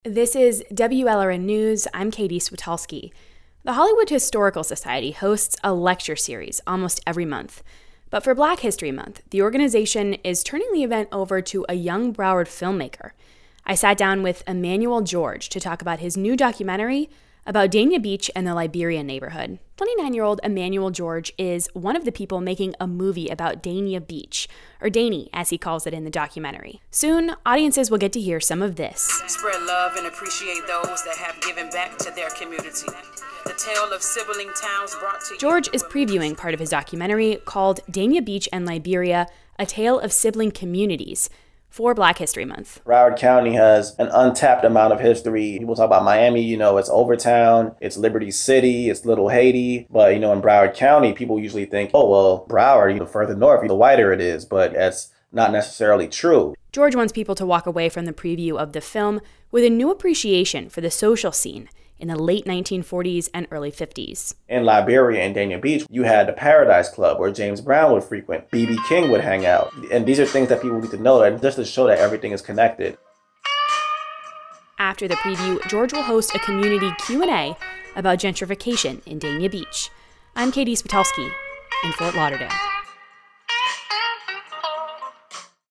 This is WLRN News. I'm Katie Switolski. The Hollywood Historical Society hosts a lecture series almost every month. But for Black History Month, the organization is turning the event over to a young Broward filmmaker. I sat down with Emmanuel George to talk about his new documentary about Dania Beach and the Liberia neighborhood. 29-year-old Emmanuel George is one of the people making a movie about Dania Beach, or Danie, as he calls it in the documentary. Soon, audiences will get to hear some of this. Spread love and appreciate those that have given back to their community. The tale of sibling towns brought to you. George is previewing part of his documentary called Dania Beach and Liberia, A Tale of Sibling Communities, for Black History Month. Broward County has an untapped amount of history. People talk about Miami, it's Overtown, it's Liberty City, it's Little Haiti. But, in Broward County, people usually think, Broward, further north, the whiter it is. But that's not necessarily true. George wants people to walk away from the preview of the film with a new appreciation for the social scene in the late 1940s and early 50s. In Liberia and Dania Beach, you had the Paradise Club where James Brown would frequent, B.B. King would hang out. And these are things that people need to know, and just to show that everything is connected. After the preview, George will host a community Q&A about gentrification in Dania Beach. I'm Katie Switolski in Fort Lauderdale.